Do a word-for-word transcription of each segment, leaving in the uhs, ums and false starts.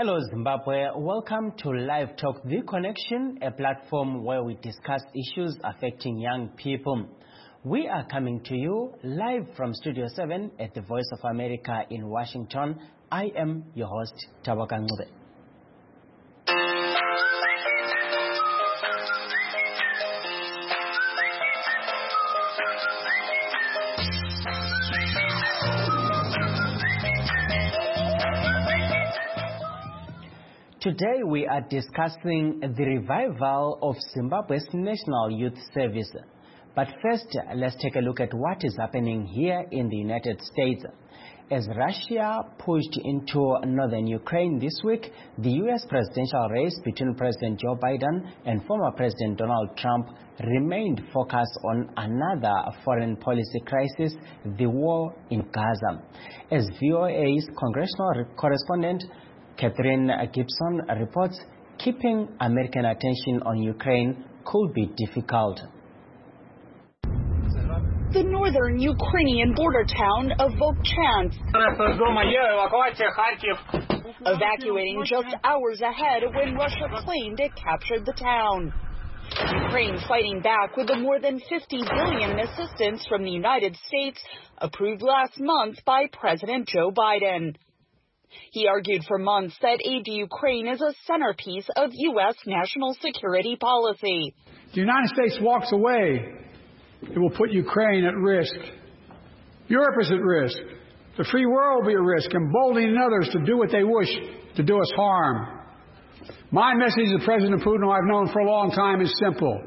Hello Zimbabwe, welcome to Live Talk The Connection, a platform where we discuss issues affecting young people. We are coming to you live from Studio seven at the Voice of America in Washington. I am your host, Tabaka Ngube. Today we are discussing the revival of Zimbabwe's National Youth Service. But first, let's take a look at what is happening here in the United States. As Russia pushed into northern Ukraine this week, the U S presidential race between President Joe Biden and former President Donald Trump remained focused on another foreign policy crisis, the war in Gaza. As V O A's congressional correspondent Catherine Gibson reports, keeping American attention on Ukraine could be difficult. The northern Ukrainian border town of Volchansk, evacuating just hours ahead when Russia claimed it captured the town. Ukraine fighting back with the more than fifty billion dollars in assistance from the United States approved last month by President Joe Biden. He argued for months that aid to Ukraine is a centerpiece of U S national security policy. If the United States walks away, it will put Ukraine at risk. Europe is at risk. The free world will be at risk, emboldening others to do what they wish to do us harm. My message to President Putin, who I've known for a long time, is simple.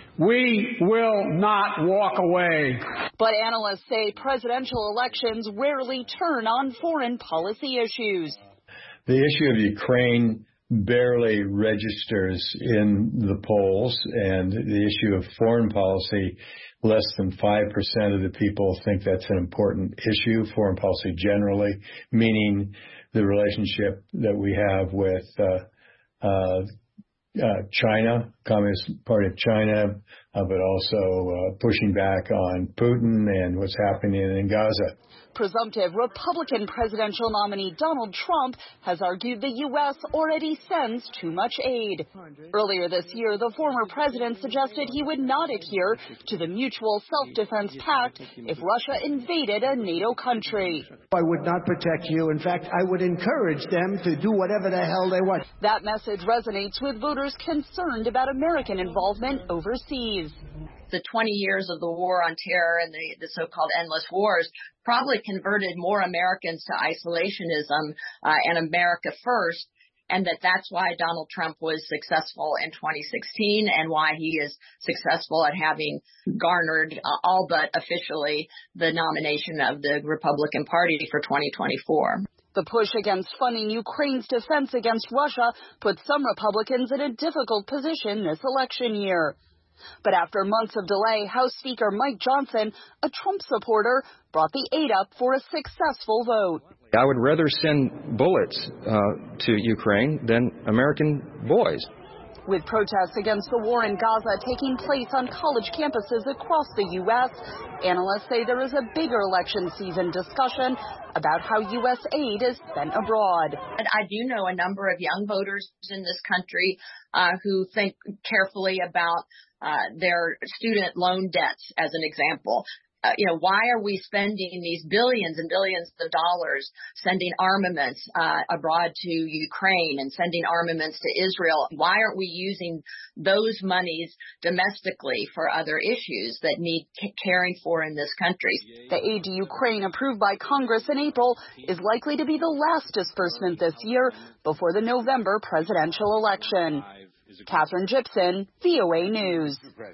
We will not walk away. But analysts say presidential elections rarely turn on foreign policy issues. The issue of Ukraine barely registers in the polls, and the issue of foreign policy, less than five percent of the people think that's an important issue, foreign policy generally, meaning the relationship that we have with uh, uh, Uh, China, Communist Party of China, uh, but also uh, pushing back on Putin and what's happening in Gaza. Presumptive Republican presidential nominee Donald Trump has argued the U S already sends too much aid. Earlier this year, the former president suggested he would not adhere to the Mutual Self-Defense Pact if Russia invaded a NATO country. I would not protect you. In fact, I would encourage them to do whatever the hell they want. That message resonates with voters concerned about American involvement overseas. The twenty years of the war on terror and the, the so-called endless wars probably converted more Americans to isolationism uh, and America first, and that that's why Donald Trump was successful in twenty sixteen and why he is successful at having garnered uh, all but officially the nomination of the Republican Party for twenty twenty-four. The push against funding Ukraine's defense against Russia put some Republicans in a difficult position this election year. But after months of delay, House Speaker Mike Johnson, a Trump supporter, brought the aid up for a successful vote. I would rather send bullets uh, to Ukraine than American boys. With protests against the war in Gaza taking place on college campuses across the U S, analysts say there is a bigger election season discussion about how U S aid is spent abroad. And I do know a number of young voters in this country uh, who think carefully about uh, their student loan debts, as an example. Uh, you know, why are we spending these billions and billions of dollars sending armaments uh, abroad to Ukraine and sending armaments to Israel? Why aren't we using those monies domestically for other issues that need c- caring for in this country? The aid to Ukraine approved by Congress in April is likely to be the last disbursement this year before the November presidential election. Catherine Gibson, V O A News.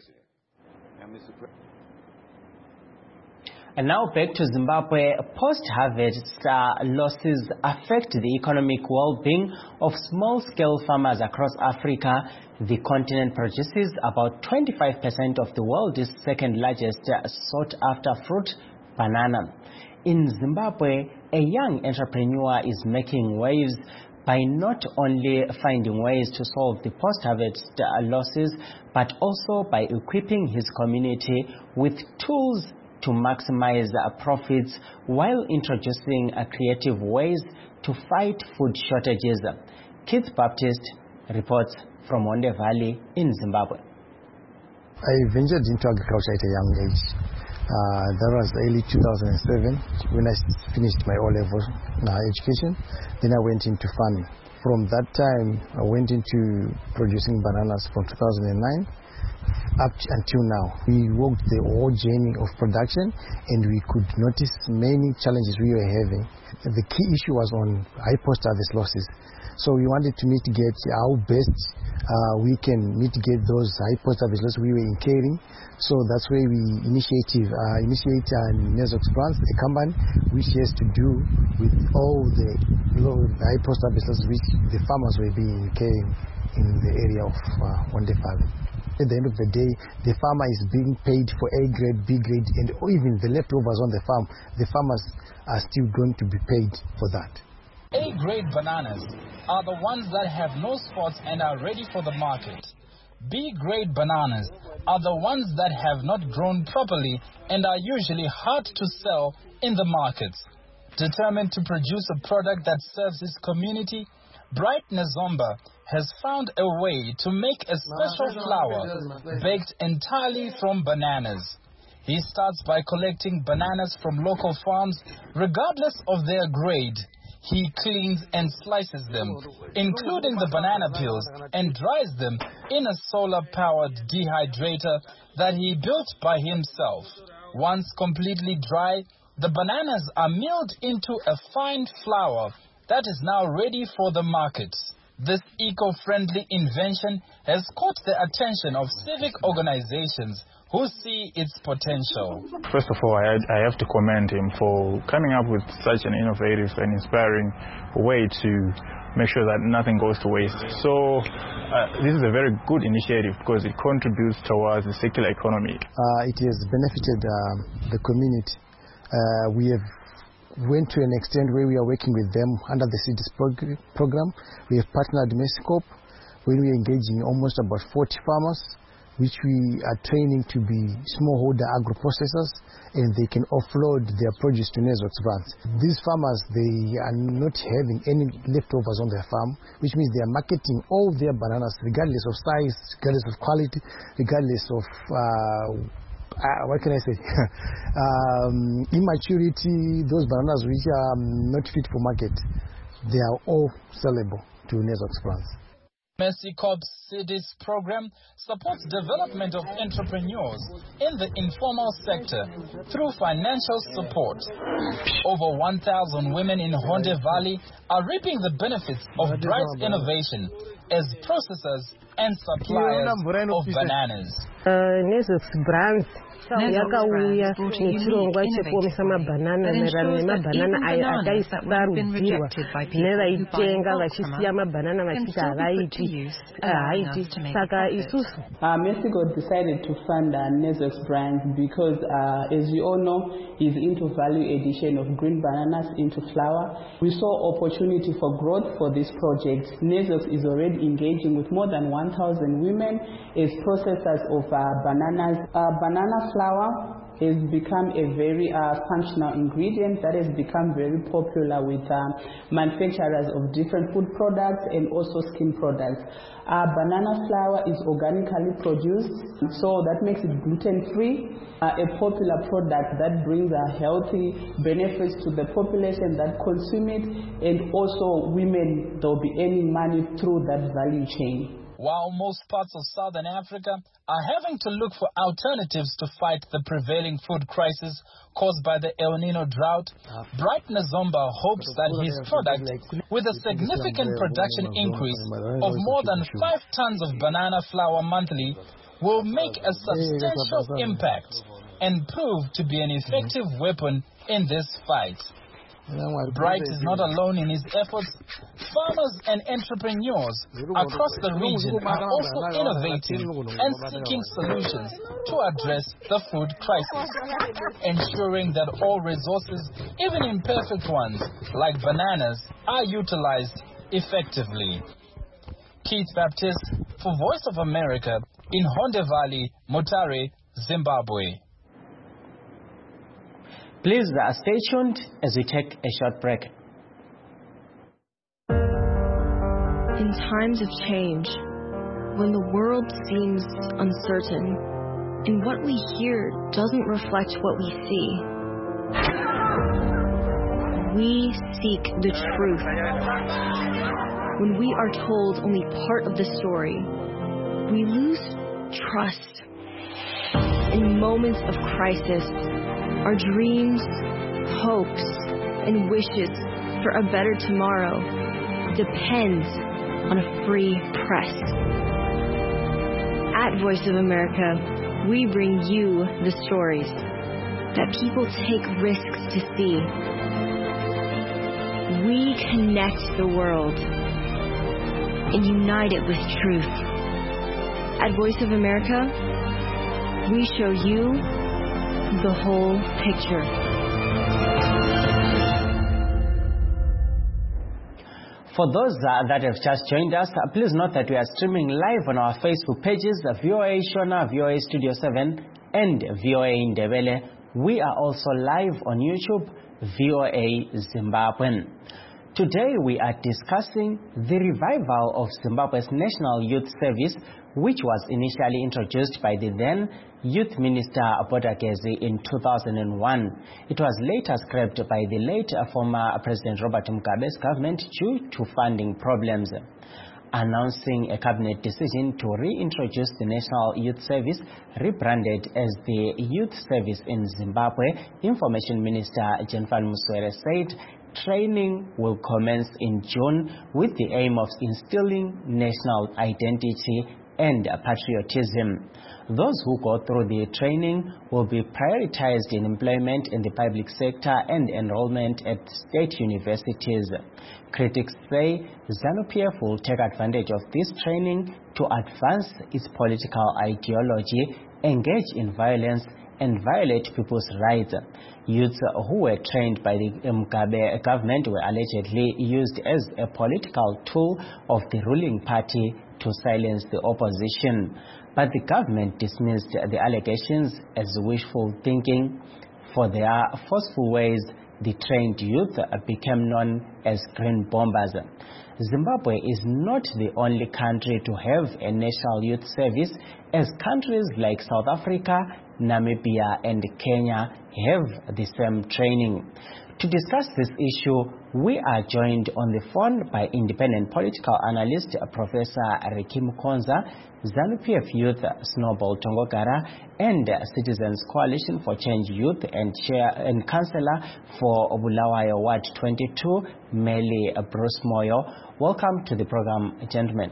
And now back to Zimbabwe. Post-harvest uh, losses affect the economic well-being of small-scale farmers across Africa. The continent produces about twenty-five percent of the world's second-largest uh, sought-after fruit, banana. In Zimbabwe, a young entrepreneur is making waves by not only finding ways to solve the post-harvest uh, losses, but also by equipping his community with tools to maximize uh, profits while introducing uh, creative ways to fight food shortages. Keith Baptist reports from Hondwe Valley in Zimbabwe. I ventured into agriculture at a young age. Uh, that was early two thousand seven when I finished my O-level uh, education. Then I went into farming. From that time, I went into producing bananas from two thousand nine up until now. We walked the whole journey of production and we could notice many challenges we were having. The key issue was on high post-harvest losses. So we wanted to mitigate how best uh, we can mitigate those high post-harvest losses we were incurring. So that's where we initiative, uh, initiate uh, Nezox Brands, a company which has to do with all the low, high post-harvest losses which the farmers were being incurring in the area of uh, Hondwe Valley. At the end of the day, the farmer is being paid for A grade, B grade, and even the leftovers on the farm. The farmers are still going to be paid for that. A-grade bananas are the ones that have no spots and are ready for the market. B-grade bananas are the ones that have not grown properly and are usually hard to sell in the markets. Determined to produce a product that serves its community, Bright Nezomba has found a way to make a special flour baked entirely from bananas. He starts by collecting bananas from local farms, regardless of their grade. He cleans and slices them, including the banana peels, and dries them in a solar-powered dehydrator that he built by himself. Once completely dry, the bananas are milled into a fine flour that is now ready for the markets. This eco-friendly invention has caught the attention of civic organizations who see its potential. First of all, I, I have to commend him for coming up with such an innovative and inspiring way to make sure that nothing goes to waste. So uh, this is a very good initiative because it contributes towards the circular economy. Uh, it has benefited uh, the community. Uh, we have went to an extent where we are working with them under the CITES prog program. We have partnered with Mescope, where we are engaging almost about forty farmers, which we are training to be smallholder agro-processors, and they can offload their produce to Nezox Brands. These farmers, they are not having any leftovers on their farm, which means they are marketing all their bananas, regardless of size, regardless of quality, regardless of uh, Uh, what can I say? um, immaturity, those bananas which are not fit for market, they are all sellable to Nezox Brands. Mercy Corps CITES program supports development of entrepreneurs in the informal sector through financial support. Over one thousand women in Hondwe Valley are reaping the benefits of Bright's innovation as processors and suppliers of bananas. Uh, Nezox Brands yakauya nechirongwa chekuomesa mabhanana maererano nemabhanana ayo akasarudzirwa nevaitenga vachisiya mabhanana vachiti havaiti haiti saka isusu Mercy God decided to fund uh, Nezox Brands because uh, as you all know, he's into value addition of green bananas into flour. We saw opportunity for growth for this project. Nezox is already engaging with more than one thousand women as processors of uh, bananas. Uh, banana flour has become a very uh, functional ingredient that has become very popular with uh, manufacturers of different food products and also skin products. Uh, banana flour is organically produced, so that makes it gluten-free, uh, a popular product that brings uh, healthy benefits to the population that consume it, and also women, they'll be earning money through that value chain. While most parts of Southern Africa are having to look for alternatives to fight the prevailing food crisis caused by the El Nino drought, Bright Nezomba hopes that his product, with a significant production increase of more than five tons of banana flour monthly, will make a substantial impact and prove to be an effective weapon in this fight. Bright is not alone in his efforts. Farmers and entrepreneurs across the region are also innovating and seeking solutions to address the food crisis, ensuring that all resources, even imperfect ones like bananas, are utilized effectively. Keith Baptist for Voice of America in Hondwe Valley, Mutare, Zimbabwe. Please uh, stay tuned as we take a short break. In times of change, when the world seems uncertain, and what we hear doesn't reflect what we see, we seek the truth. When we are told only part of the story, we lose trust. In moments of crisis, our dreams, hopes, and wishes for a better tomorrow depends on a free press. At Voice of America, we bring you the stories that people take risks to see. We connect the world and unite it with truth. At Voice of America, we show you the whole picture. For those uh, that have just joined us, uh, please note that we are streaming live on our Facebook pages, uh, V O A Shona, V O A Studio seven, and V O A Ndebele. We are also live on YouTube, V O A Zimbabwe. Today we are discussing the revival of Zimbabwe's National Youth Service, which was initially introduced by the then Youth Minister Bodagezi in two thousand one. It was later scrapped by the late former President Robert Mugabe's government due to funding problems. Announcing a cabinet decision to reintroduce the National Youth Service, rebranded as the Youth Service in Zimbabwe, Information Minister Jennifer Muswere said training will commence in June with the aim of instilling national identity and patriotism. Those who go through the training will be prioritized in employment in the public sector and enrollment at state universities. Critics say ZANU-P F will take advantage of this training to advance its political ideology, engage in violence, and violate people's rights. Youths who were trained by the Mugabe government were allegedly used as a political tool of the ruling party to silence the opposition. But the government dismissed the allegations as wishful thinking. For their forceful ways, the trained youth became known as green bombers. Zimbabwe is not the only country to have a national youth service, as countries like South Africa, Namibia, and Kenya have the same training. To discuss this issue, we are joined on the phone by independent political analyst Professor Ricky Mukonza, ZANU-P F Youth Snowball Tongogara, and Citizens Coalition for Change Youth and Chair and Councillor for Bulawayo Ward twenty-two, Meli Bruce Moyo. Welcome to the program, gentlemen.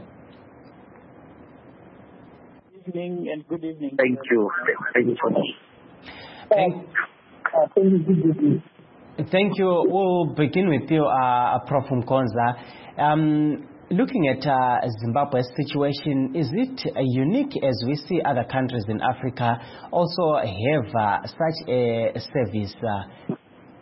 Good evening and good evening. Thank you. Thank you so much. Thank, uh, thank you. Good evening. Thank you. We'll begin with you, uh, Professor Mukonza. Um, looking at uh, Zimbabwe's situation, is it uh, unique as we see other countries in Africa also have uh, such a service? Uh?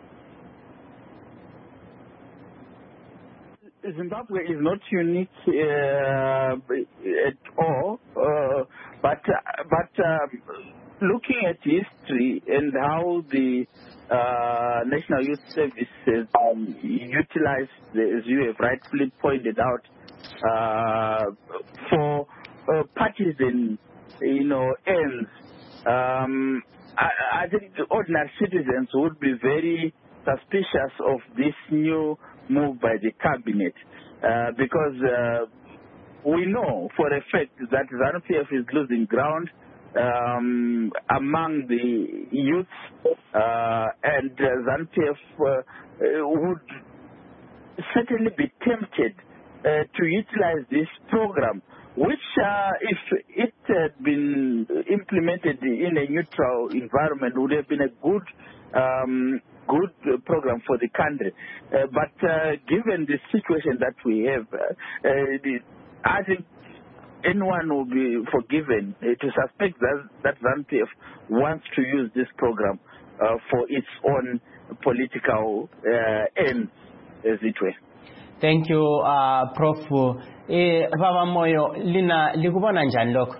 Zimbabwe is not unique uh, at all, uh, but uh, but um, looking at history and how the uh, National Youth Service has um, utilized, as you have rightfully pointed out, uh, for uh, partisan, you know, ends. Um, I, I think the ordinary citizens would be very suspicious of this new move by the cabinet uh, because uh, we know for a fact that ZANU-P F is losing ground um, among the youth, uh, and uh, ZANU-P F uh, would certainly be tempted uh, to utilize this program, which uh, if it had been implemented in a neutral environment would have been a good um, good program for the country. Uh, but uh, given the situation that we have, uh, uh, the, I think anyone will be forgiven uh, to suspect that, that ZANU-P F wants to use this program uh, for its own political uh, ends, as it were. Thank you, uh, Professor Eh, Baba Moyo, lina likubona njani lokho?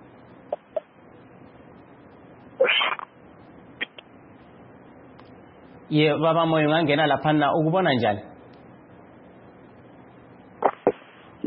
Ye Baba Moyo ngangena lapha na ukubona njani? Yes,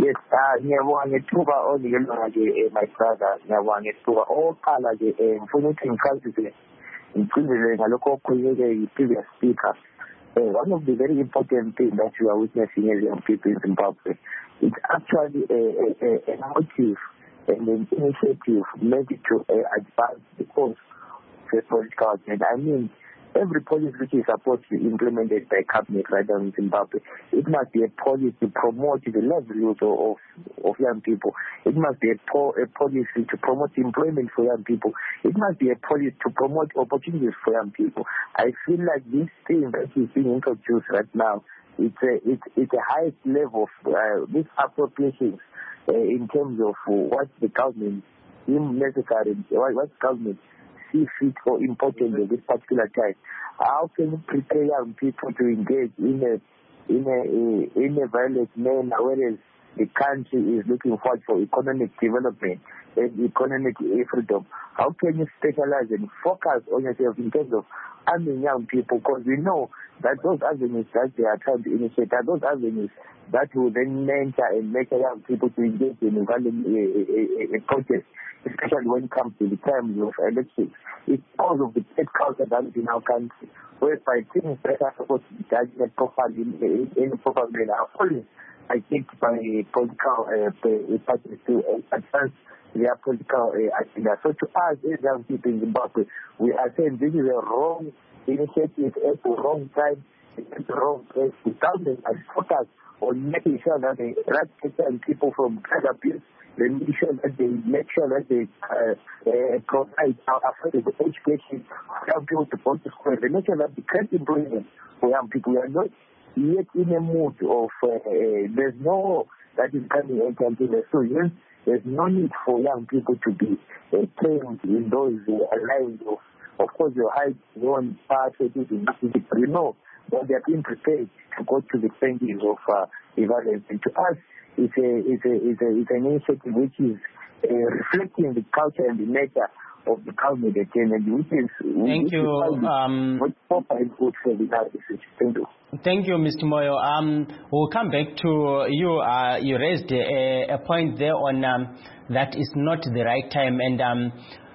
ngiyabonga ngethuba onikelwa nje my brother, ngiyabonga ngethuba oqala nje ngifuna ukuthi ngichazise ngicindezele ngalokho okukhulunywe yi-previous speaker. One of the very important things that we are witnessing as young people in Zimbabwe, it's actually a, a, a motive and an initiative meant to uh, advance the cause of the political agenda. I mean, every policy which is supposed to be implemented by cabinet right now in Zimbabwe, it must be a policy to promote the livelihood of, of young people. It must be a, po- a policy to promote employment for young people. It must be a policy to promote opportunities for young people. I feel like this thing that is being introduced right now, it's a, it's, it's a highest level of uh, these appropriations uh, in terms of what the government deems necessary, what, what government see fit or important at this particular time. How can you prepare young people to engage in a in a, a in a violent manner, whereas the country is looking forward for economic development and economic freedom? How can you specialize and focus on yourself in terms of arming young people? Because we know that those avenues that they are trying to initiate are those avenues that will then mentor and make young people to engage in a, a, a, a protest, especially when it comes to the times of elections. It's because of the state culture that is in our country, whereby things that are supposed to be done in a proper, in a proper manner are always, I think, by political uh, parties to uh, advance their political uh, agenda. So to us, as young people in Zimbabwe, we are saying this is a wrong initiative at the wrong time, at the wrong place. The government has focused on making sure that they eradicate people from drug abuse. They make sure that they make sure that they uh, uh, provide affordable education for young people to go to school. They make sure that they create employment for young people. We are not yet in a mood of uh, uh, there's no that is coming anytime soon. So yes, there's no need for young people to be uh, trained in those uh, lines of, of course, your high one part of it in this, you know, but they are being prepared to go to the trenches of uh, violence. And to us, it's a it's a it's, a, it's an initiative which is uh, reflecting the culture and the nature of the government again, and which is thank which you. Is um, proper and good for the research. Thank you. Thank you, Mister Moyo. Um, we'll come back to you. Uh, you raised a, a point there on um, that is not the right time, and um,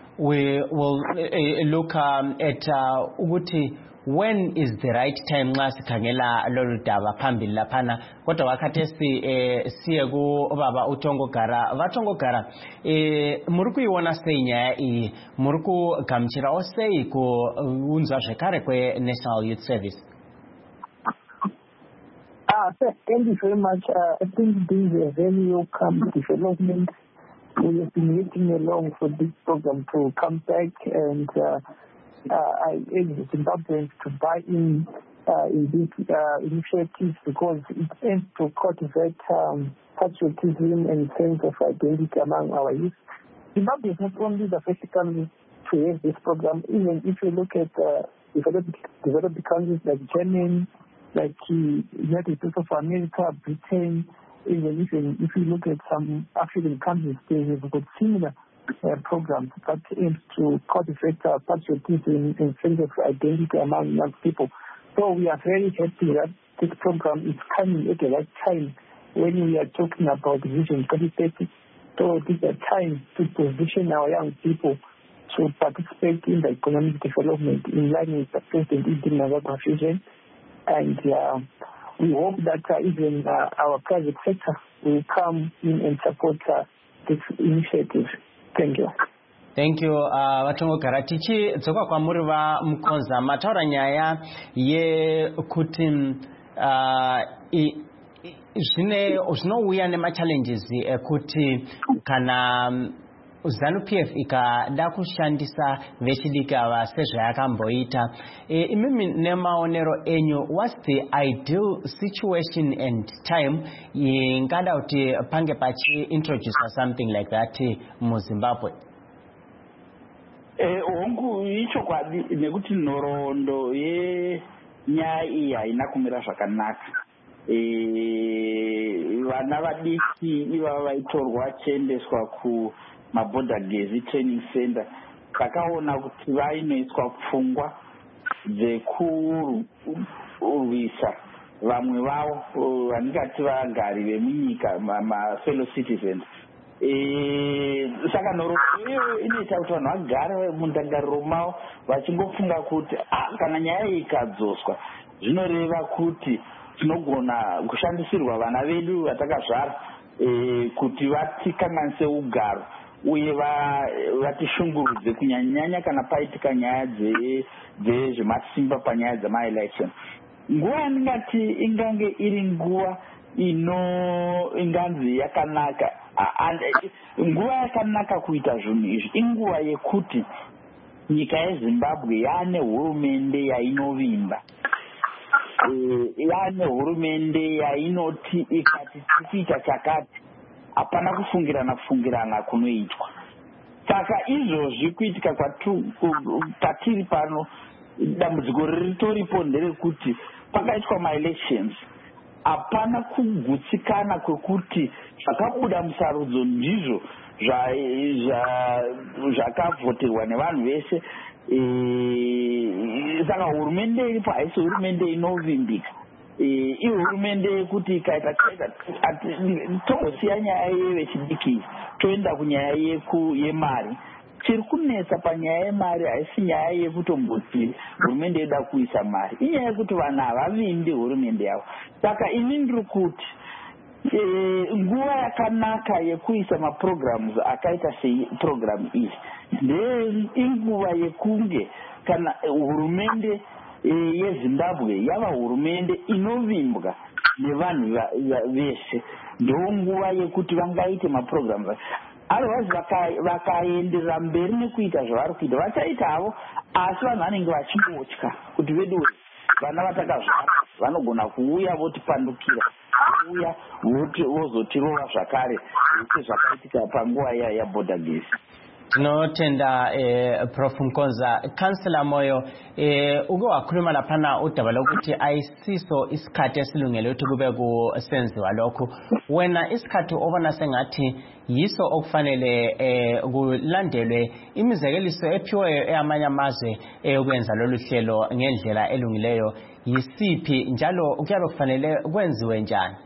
we will uh, look um, at uh, Uguti. When is the right time nxa sikhangela lolu daba phambili laphana kodwa wakhathesi eh siye ku baba uTongo Gara vaTongo Gara eh muri kuiona senya i muri ku gamchira osei ku unza zvekare kwe National Youth Service. Ah, thank you very much. Uh, I think this is a very welcome development. We have been waiting along for this program to come back, and uh, Uh, I urge Zimbabweans to buy in uh, in these uh, initiatives because it aims to cultivate um, patriotism and sense of identity among our youth. Zimbabwe is not only the first country to have this program. Even if you look at uh, developed, developed countries like Germany, like the United States of America, Britain, even if, if you look at some African countries, they have got similar Uh, program that aims to cultivate uh, patriotism and sense of identity among young people. So we are very happy that this program is coming at the right time when we are talking about Vision twenty thirty. So it is a time to position our young people to participate in the economic development in line with the President Idima's vision. And uh, we hope that uh, even uh, our private sector will come in and support uh, this initiative. Thank you. Thank you. Uh, Vatongo Gara tichi tsoka kwa muri va mkonza mataura nyaya ye kuti uh, zvine zvinouya nema challenges ekuti kana ZANU-P F ikada kushandisa vechidiki ava sezvayakamboita. E, imimi nemaonero enyu, what's the ideal situation and time ingada kuti pange pachi introduce something like that mu Zimbabwe? Eh, hongu icho kwadi nekuti nhoroondo yenyaya iyi haina kumira zvakanaka. Eh, vana vadiki ivava vaitorwa vachiendeswa ku maborder gezi training center vakaona kuti vainoiswa pfungwa dzekurwisa vamwe vavo vandingati vagari vemunyika mafellow citizens. Saka nhoroondo iyoyo inoita kuti vanhu vagare mundangariro mavo vachingofunga kuti kana nyaya ikadzoswa zvinoreva kuti tinogona kushandisirwa vana vedu vatakazvara kuti vatikanganise ugaro uye vatishungurudze kunyanyanya kana paitika nyaya dzezvemasimba panyaya dzemaelection. Nguva yandingati ingange iri nguva ino inganzi yakanaka, nguva yakanaka kuita zvinhu izvi inguva yekuti nyika yeZimbabwe yaane hurumende yainovimba, yaane hurumende yainoti ikati tikuita chakati hapana kufungirana kufungirana kunoitwa. Saka izvozvi kuitika patiri pano, dambudziko ritoripo nderekuti pakaitwa maelections hapana kugutsikana kwekuti zvakabuda musarudzo ndizvo zvakavhoterwa nevanhu vese. Saka hurumende iripo haisi hurumende inovimbika, ihurumende yekuti ikaita kaita tongosiya nyaya yevechidiki toenda kunyaya yemari. Chiri kunetsa panyaya yemari haisi nyaya yekutomboti hurumende yoda kuisa mari, inyaya yekuti vanhu havavimbi hurumende yavo. Saka ini ndiri kuti nguva yakanaka yekuisa maprograms akaita seprogram iyi ndeinguva yekunge kana hurumende yeZimbabwe yava hurumende inovimbwa nevanhu vese. Ndo nguva yekuti vangaite maprograms. Otherwise vakaenderera mberi nekuita zvavari kuita vachaita havo, asi vanhu vanenge vachingotya kuti vedu vana vatakazvara vanogona kuuya votipandukira, vouya vozotirova zvakare sezvakaitika panguva yaborder gate. Tinotenda eh, Prof Mkonza. Councillor Moyo, eh, uke wakhuluma laphana udaba lokuthi ayisiso isikhathi esilungele ukuthi kube kusenziwa lokho. Wena isikhathi obona sengathi yiso okufanele eh, kulandelwe imizekeliso ephiweyo eyamanye amazwe eyokwenza lolu hlelo ngendlela elungileyo yisiphi, njalo kuyabe kufanele kwenziwe njani?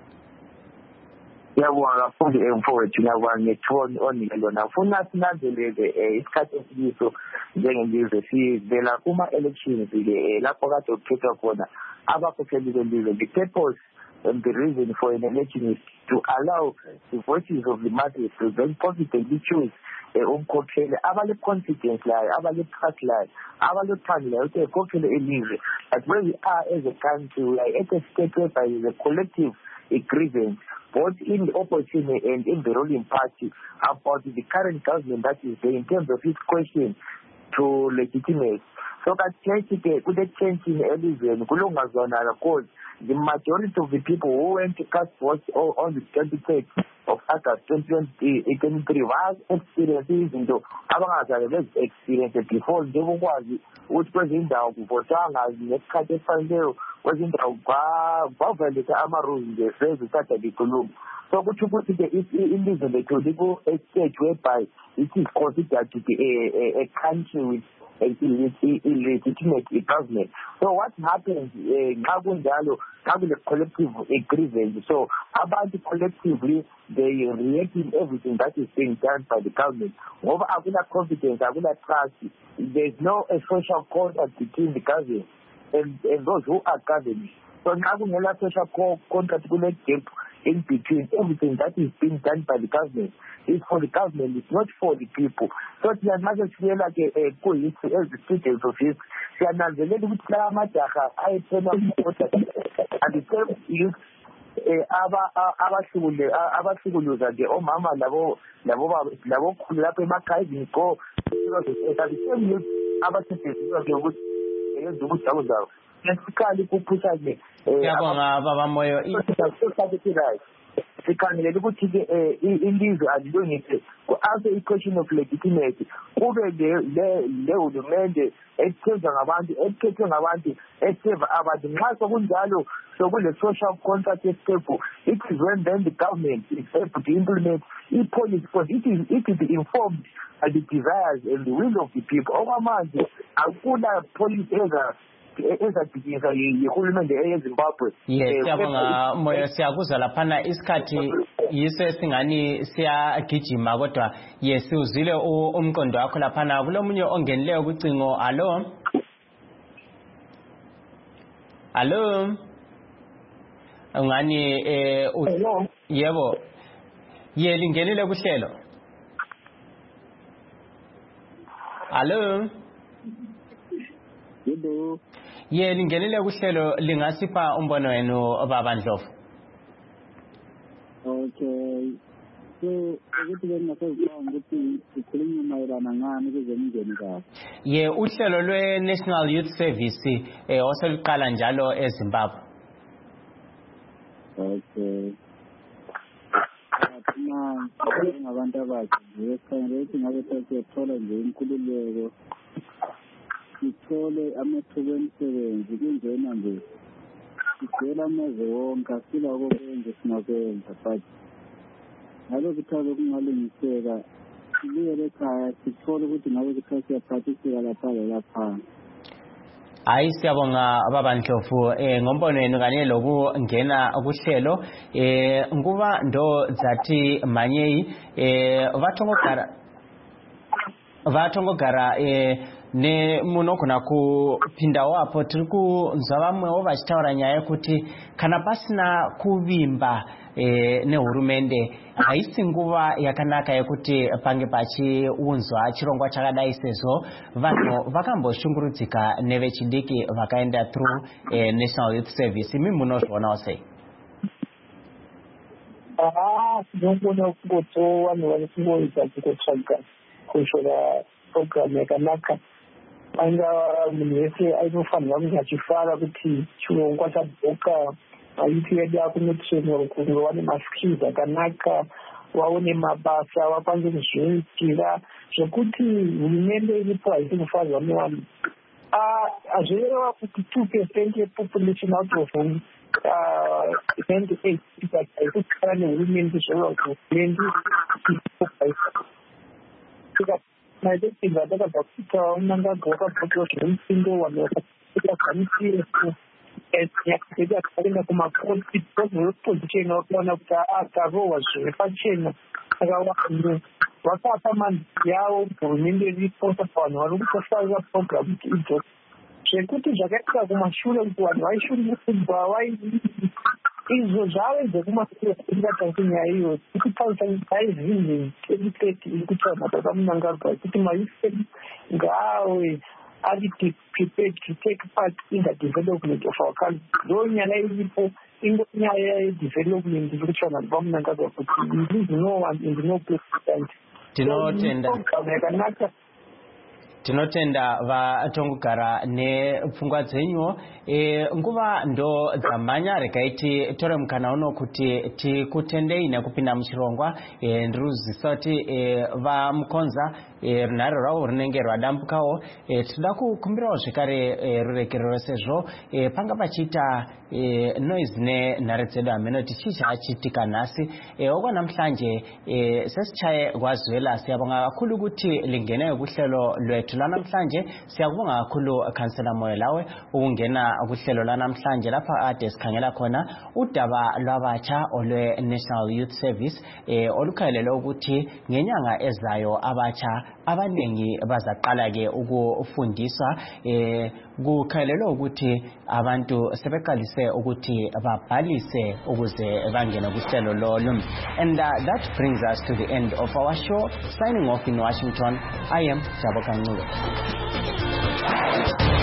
Yabonga kakhulu mfowethu, ngiyabonga ngethoni onikelo. Nafuna sinanzelele isikhathi esiyiso njengelizwe sivela kuma-elections ke lapho kade kukhethwa khona abakhokheli belizwe. The purpose and the reason for an election is to allow the voices of the masses to very confidently choose umkhokheli abale-confidence layo, abale-trust layo, abalothando layo ukuthi ekhokhele elizwe. But where we are as a country, we are at a state whereby there is a collective agreement both in the opposition and in the ruling party about the current government that is there in terms of its question to legitimate. So that change could change in Elizabeth, because the majority of the people who went to cast votes on the twenty-third of August twenty twenty-three was experiences into abangazalelwe experience before njengokwazi ukuthi kwezindawo kuvotanga nesikhathi esifaneleyo, kwezindawo bavalisa ama-rules nge-phrase uthatha likhuluma. So kutho ukuthi ke ilizwe lethu liku-stage whereby it is considered to be a, a, a country with a illegitimate government. So what happens nxa kunjalo, nxa kule collective agreement, so abantu collectively they react in everything that is being done by the government. Ngoba akuna confidence, akuna trust, there is no a social contract between the government and, and those who are governing. So nxa kungela social contract, kule gap in between. Everything that is being done by the government is for the government, it's not for the people. So siyamaze siyela ke kuyisi as the students of it, siyananzelela ukuthi la majaha ayethena ukudla and the same youth aba abahlukule abahlukuluza ke omama labo labo labo khulu lapha emakhaya iziko the same youth abasetshenziswa ke ukuthi yenza ukuthi awuzayo ngesikali kuphusha ke yabonga baba Moyo. Sikhangele ukuthi ke ilizwe alilungise ku-answer i-question of legitimacy, kube le hulumende ekhethwa ngabantu, ekhethwe ngabantu, eseva abantu. Nxa sokunjalo sokule social contract esitepu, it is when then the government is able to implement i-policy, because it is it will be informed by the desires and the will of the people. Okwamanje akuna policy ezadikisa yihulumende eyeZimbabwe. Yes, siyabonga moyo, siyakuzwa laphana isikhathi yiso esingani siyagijima kodwa yes uzwile umqondo wakho laphana. Kulomunye ongenileyo kucingo. Allo allo ungani eh yebo ye lingenile kuhlelo. Allo Hello. Ye lingenile kuhlelo, lingasipha umbono wenu baba Ndlovu? Okay. So ukuthi bengasaziwa ukuthi sikhuluma mayelana ngani kwezemindeni kahle. Ye uhlelo lwe National Youth Service eh oseliqala njalo eZimbabwe. Okay. Athina ngabantu abakhe nje kufanele ukuthi ngabe siyathola nje inkululeko. Sithole amathuba emisebenzi kunjena nje. Sicela amazwe wonke asila okwenza sinakwenza but ngabe kuthabe kungalungiseka sibuyele ekhaya sithole ukuthi ngabe kuthabe siyaphathiseka lapha lapha. Hayi siyabonga baba Ndlovu eh ngombono wenu kanye lokungena kuhlelo eh nguba ndo zathi manyeyi eh vathongogara vathongogara eh ne munogona kupinda wapo tiri kunzwa vamwewo vachitaura nyaya yekuti kana pasina kuvimba e, nehurumende haisi nguva yakanaka yekuti pange pachiunzwa chirongwa chakadai sezvo vanhu vakamboshungurudzika nevechidiki vakaenda through e, National Youth Service. Imi munozvionawo sei? Ah, tinogona kungoto vanhu vari kungoita kutsvaga kushora program yakanaka. Anga munhu wese ainofanirwa kunge achifara kuti chirongwa chabhoka maiti yedu akunotrainwa kunge vane maskills akanaka, vaone mabasa, vakwanise kuzviitira zvekuti hurumende iripo haisi kufarwa nevanhu. Hazvireva kuti two percent yepopulation out of ninety-eight haikukara nehurumende zvoreva kuti hurumende maizvipinza takabva kuita unangaga wakabhokewa zvemusindo vanhu vakazamisire nyaka dzedu akaenda kumakoti position wakaona kuti akarohwa zviri pachena saka vanhu vakapa manzi yavo hurumende iripo saka vanhu vari kutofarira program idzo zvekuti zvakaitika kumashure kuti vanhu vaishungurudzwa izvo zvave zvekumashure ingatarise nyaya iyo ikutaurisa aizinhi eriteti iri kutaura baba munangarwa kuti mayouth ngawe ari prepared to take part in the development of our country. Ndo nyaya iripo ingonyaya yedevelopment iri kutaura baba munangarwa kuti there is no one in no place to stand. Tinotenda yakanaka tinotenda vatongogara nepfungwa dzenyu e, nguva ndo dzamhanya rekaiti tore mukana uno kuti tikutendei nekupinda muchirongwa e, ndiruzisa kuti e, vamukonza e, runhare rwavo runenge rwadambukawo e, tinoda kukumbirawo zvekare e, rurekerero sezvo e, panga pachiita e, noise nenhare dzedu hamenoti chii chachitika nhasi e, okwa namhlanje e, sesichaye kwazuela siyabonga kakhulu kuti lingeneyo kuhlelo lwethu lanamhlanje. Siyakubonga kakhulu Councillor Moyelawe ukungena kuhlelo lanamhlanje lapha ade sikhangela khona udaba lwabatsha olwe National Youth Service eh olukhalele ukuthi ngenyanga ezayo abatsha abanengi bazaqala ke ukufundiswa eh kukhalelwe ukuthi abantu sebeqalise ukuthi babhalise ukuze bangene kuhlelo lolu. And uh, that brings us to the end of our show. Signing off in Washington, I am Jabo Kancube.